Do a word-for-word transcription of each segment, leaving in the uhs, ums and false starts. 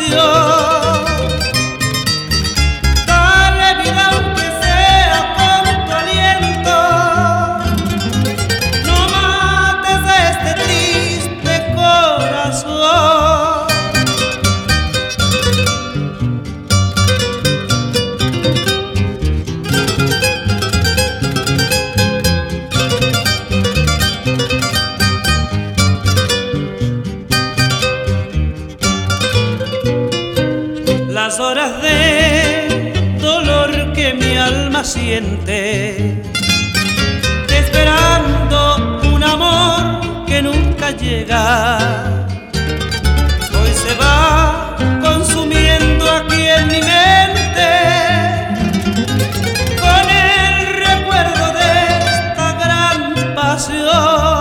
pasión. Dale vida aunque sea con tu aliento, no mates a este triste corazón. Las horas de dolor que mi alma siente, esperando un amor que nunca llega, hoy se va consumiendo aquí en mi mente con el recuerdo de esta gran pasión.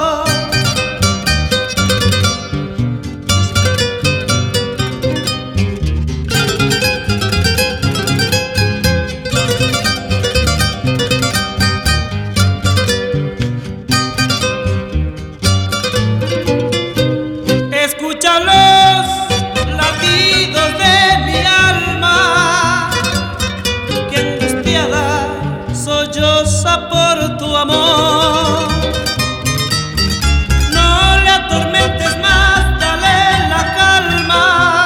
Escucha los latidos de mi alma, que angustiada solloza por tu amor. No le atormentes más, dale la calma,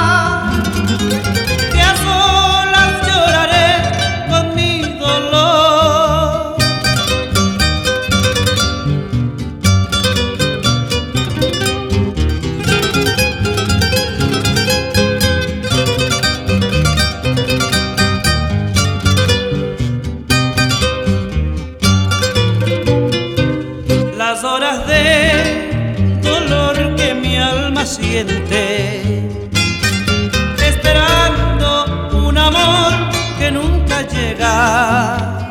que a solas lloraré con mi dolor. Las horas de dolor que mi alma siente, esperando un amor que nunca llega,